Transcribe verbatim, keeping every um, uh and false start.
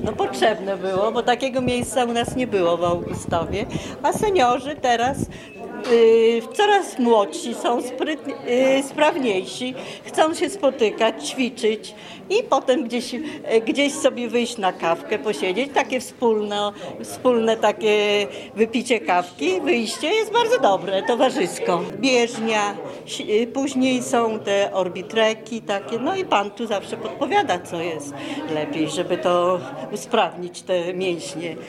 No potrzebne było, bo takiego miejsca u nas nie było w Augustowie, a seniorzy teraz y, coraz młodsi są sprytni, y, sprawniejsi, chcą się spotykać, ćwiczyć i potem gdzieś, y, gdzieś sobie wyjść na kawkę, posiedzieć, takie wspólne, wspólne takie wypicie kawki, wyjście jest bardzo dobre, towarzysko. Bieżnia, si- y, później są te orbitreki takie, no i pan tu zawsze podpowiada, co jest lepiej, żeby to usprawnić te mięśnie.